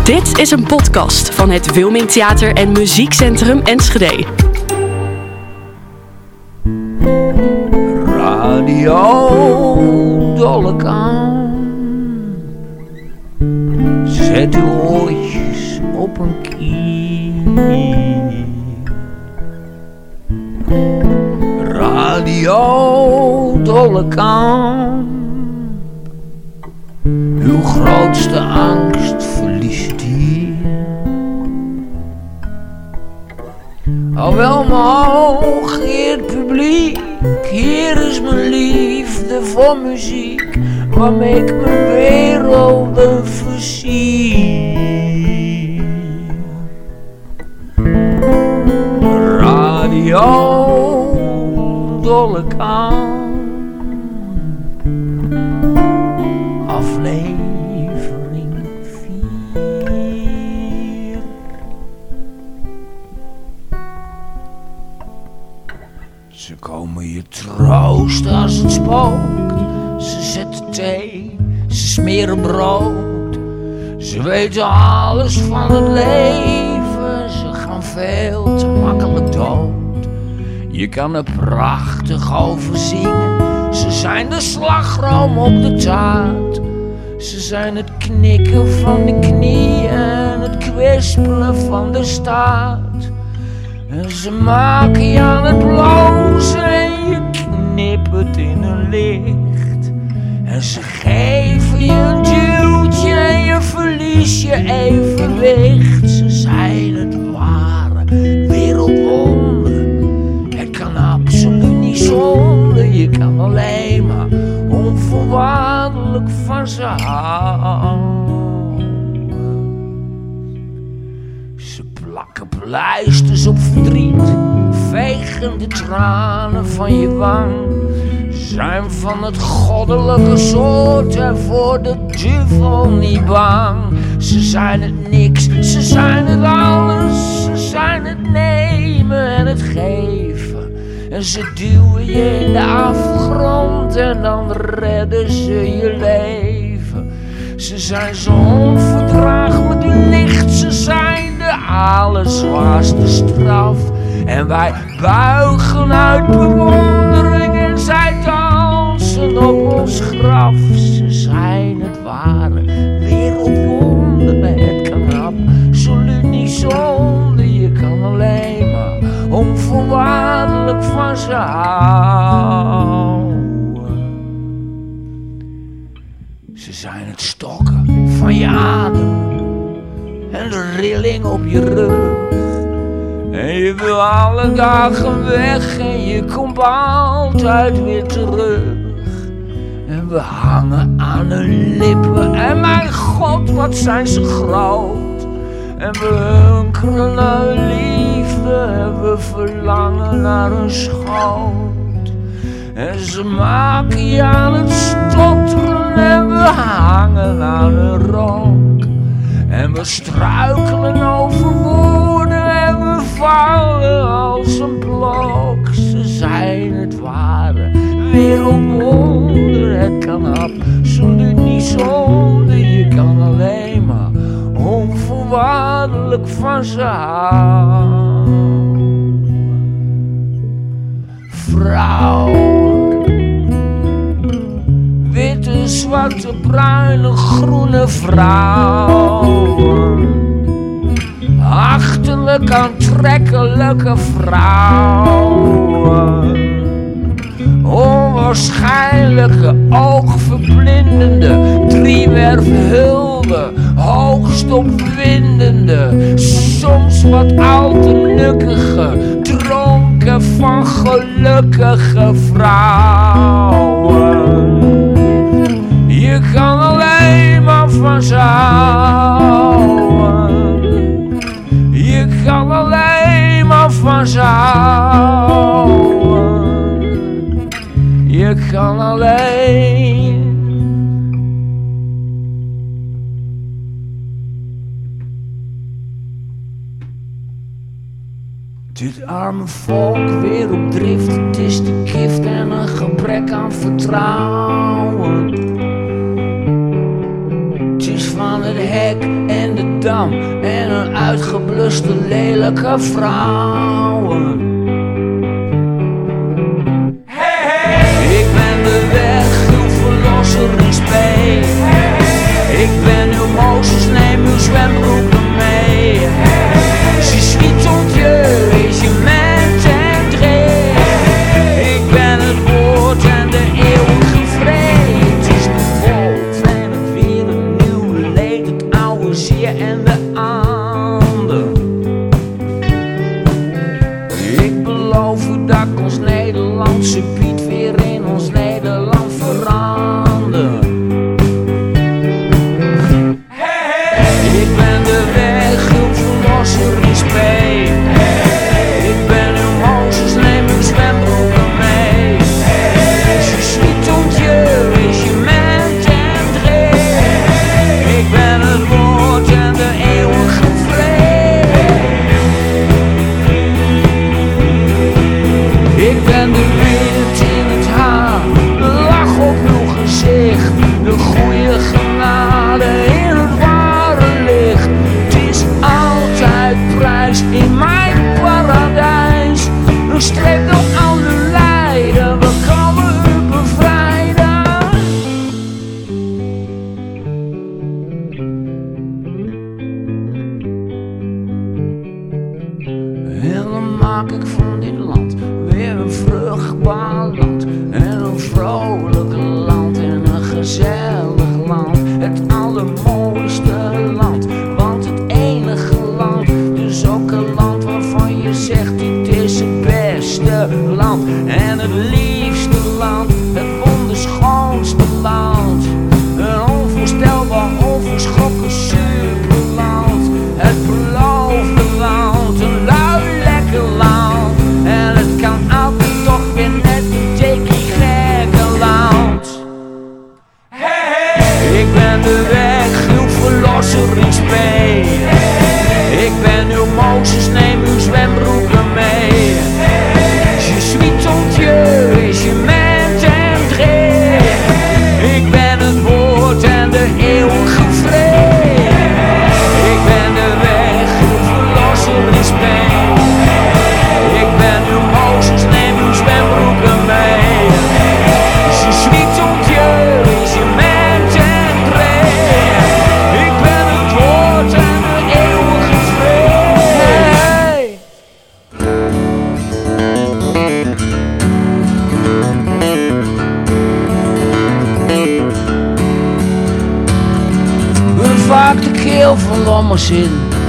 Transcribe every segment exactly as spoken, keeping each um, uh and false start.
Dit is een podcast van het Wilming Theater en Muziekcentrum Enschede. Radio Dollekamp. Zet uw oortjes op een kier. Radio Dollekamp. Uw grootste angst verliest hier. Al wel mijn geëerd publiek, hier is mijn liefde voor muziek, waarmee ik mijn werelden versier. Radio Dollekamp. Aflevering vier. Ze komen je troosten als het spookt. Ze zetten thee, ze smeren brood. Ze weten alles van het leven. Ze gaan veel te makkelijk dood. Je kan er prachtig over zingen. Ze zijn de slagroom op de taart. Ze zijn het knikken van de knieën en het kwispelen van de staart. En ze maken je aan het blozen en je knippert in hun licht. En ze geven je een duwtje en je verlies je evenwicht. Ze zijn het ware wereldwonder. Het kan absoluut niet zonder. Je kan alleen maar onvoorwaardelijk van ze houden. Ze plakken pleisters op verdriet, vegen de tranen van je wang. Zijn van het goddelijke soort en voor de duivel niet bang. Ze zijn het niks, ze zijn het alles. Ze zijn het nemen en het geven. En ze duwen je in de afgrond en dan redden ze je leven. Ze zijn zo onverdraaglijk licht, ze zijn de allerzwaarste straf. En wij buigen uit bewondering en zij dansen op ons graf. Ze zijn het ware wereldwonder, het kan absoluut niet zonder. Je kan alleen maar onvoorwaardelijk van ze houden. Ze zijn het stokken van je adem en de rilling op je rug. En je wil alle dagen weg en je komt altijd weer terug. En we hangen aan hun lippen en mijn God wat zijn ze groot. En we hunkeren naar hun liefde en we verlangen naar hun schoot. En ze maken je aan het stotteren en we hangen aan hun rok. En we struikelen over woorden en we vallen als een blok. Ze zijn het ware wereldwonder. Het kan absoluut niet zonder. Je kan alleen maar onvoorwaardelijk van ze houden. Vrouwen, witte, zwarte, bruine, groene vrouwen. Achterlijk aantrekkelijke vrouwen. Onwaarschijnlijke, oogverblindende, driewerfhulde, hoogst opwindende, soms wat al te nukkige, dronken van gelukkige vrouwen. Je kan alleen maar van ze houden. Je kan alleen maar van ze houden. Je kan alleen. Dit arme volk weer op drift, het is de gift en een gebrek aan vertrouwen. Het is van het hek en de Rotterdam en een uitgebluste lelijke vrouwen. Hey, hey. Ik ben de weg, uw verlosser in spe. Hey. Ik ben uw Mozes, neem uw zwembroeken mee. Hey. Je suis ton Dieu et je m'entendrai. Hey. Ik ben het woord en de eeuwige vrede. Het is de wolf en het weer, een nieuwe leed, het oude zeer en de ander. Ik beloof u dat ik ons Nederlandse Piet weer in ons Nederland verander. Hey, hey. Ik ben de weg, uw verlosser in spe. Hey. Ik ben uw Mozes, neem uw zwembroeken mee. Hey. Je suis ton Dieu et je m'entendrai. Hey. Ik ben het woord en de eeuwige vrede. Ik ben de wind in het haar, de lach op uw gezicht, de goede genade in het ware licht. Het is altijd prijs in mijn paradijs. Een streep door al uw lijden, we komen u bevrijden. En dan maak ik van dit land weer een vruchtbaar land. En een vrolijk land en een gezellig land. Het allermooiste land, want het enige land. Dus ook een land waarvan je zegt dit is het beste land. En het liefste land, het wonderschoonste land. Een onvoorstelbaar, onverschrokken superland. Het beloofde land, een lui lekker land. En het kan altijd toch weer net een tikkie gekke land. Hey, hey. Ik ben de weg, uw verlosser in spe. Hey. Ik ben uw Mozes, neem uw zwembroeken mee. Hey. Je suis ton Dieu et je m'entendrai. Hey. Ik ben het woord en de eeuwige vrede. Ik ben de weg, uw verlosser in spe. Ik ben uw Mozes, neem uw zwembroeken mee. Je suis ton Dieu et je m'entendrai. Ik ben het woord en de eeuwige vrede. Ben vaak de keel van lommers in.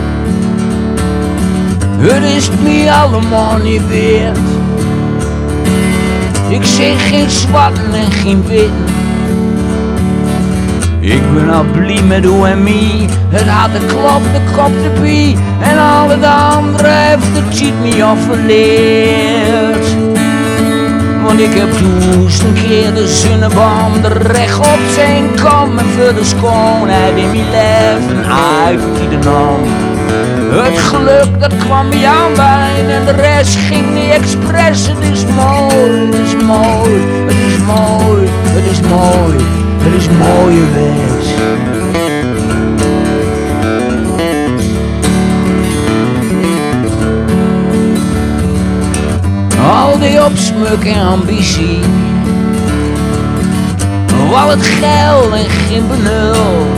Het is het me allemaal niet weerd. Ik zeg geen zwart en geen wit. Ik ben al blij met hoe en mij. Het had de klop, de kop, de pie. En al het andere heeft de cheat me afgeleerd. Want ik heb duizend keer de zonnebom er recht op zijn kom. En voor de schoonheid in mijn leven uit die de nam. Het geluk dat kwam bij aan wijn en de rest ging niet expres. Het is mooi, het is mooi, het is mooi, het is mooi, het is mooie wees. Al die opsmuk en ambitie, al het geld en geen benul.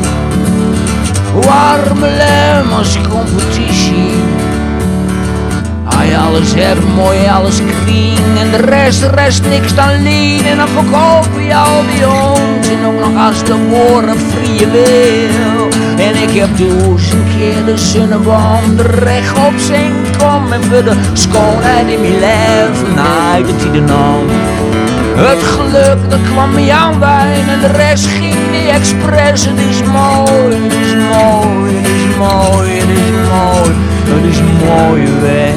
Warme lem als competitie. Hij alles hebt, mooi alles kring. En de rest, de rest niks dan lien. En dan verkoop je al die ons. En ook nog als de woorden vrije wil. En ik heb duizend keer de zonnebom er recht op zijn kom. En voor de schoonheid in mijn leven, nee, dat hij er nam. Het geluk dat kwam me aan wijn en de rest ging niet expres. Het is mooi, het is mooi, het is mooi, het is mooi, het is mooi weg.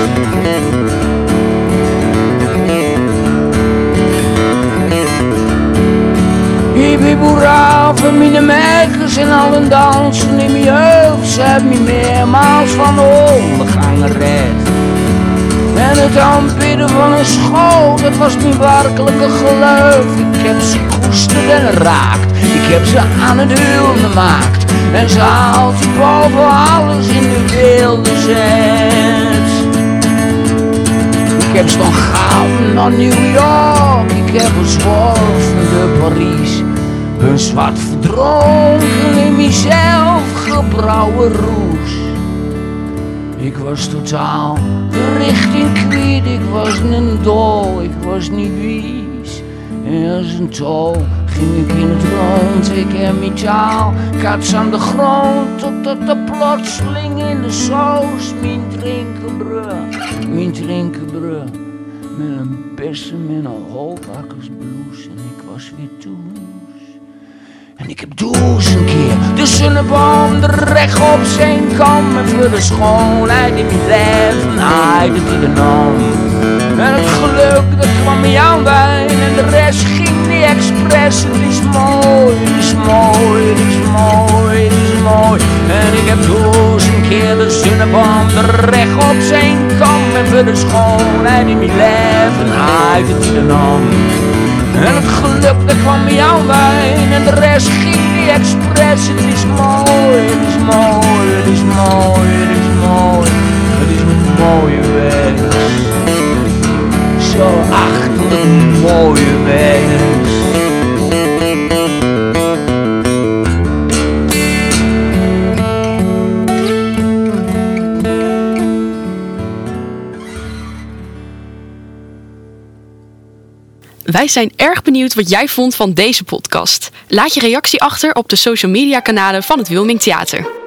Hippie boera van mijn meisjes en al een dansen in mijn jeugd. Ze hebben me meermaals van de ondergangen red. En het aanbidden van een school, dat was mijn werkelijke geloof. Ik heb ze koesterd en raakt, ik heb ze aan het huwelen gemaakt. En ze haalt boven alles in de wereld zet. Ik heb staan gaan naar New York, ik heb gezworven naar Parijs. Een zwart verdronken in mezelf gebrouwen roes. Ik was totaal de richting kwijt, ik was een dol, ik was niet wies. En als een tol ging ik in het rond, ik heb mijn taal, kats aan de grond, totdat de plotseling in de saus mijn drinkenbrug, mijn drinkenbrug, met een bessen en een holbakkersblouse en ik was weer toe. En ik heb duizend keer de zonneboom er recht op zijn kam. En voor de schoonheid in mijn leven haaide die de naam. En het geluk dat kwam me aan bij en de rest ging niet expres. Het is mooi, het is mooi, het is mooi, het is mooi. En ik heb duizend keer de zonneboom er recht op zijn kam. En voor de schoonheid in mijn leven haaide die de naam. En het geluk dat kwam me aan bij en de rest ging niet expres. Het is mooi, het is mooi, het is mooi, het is mooi. Het is een mooie weg. Zo achterlijk mooie weg. Wij zijn erg benieuwd wat jij vond van deze podcast. Laat je reactie achter op de social media kanalen van het Wilming Theater.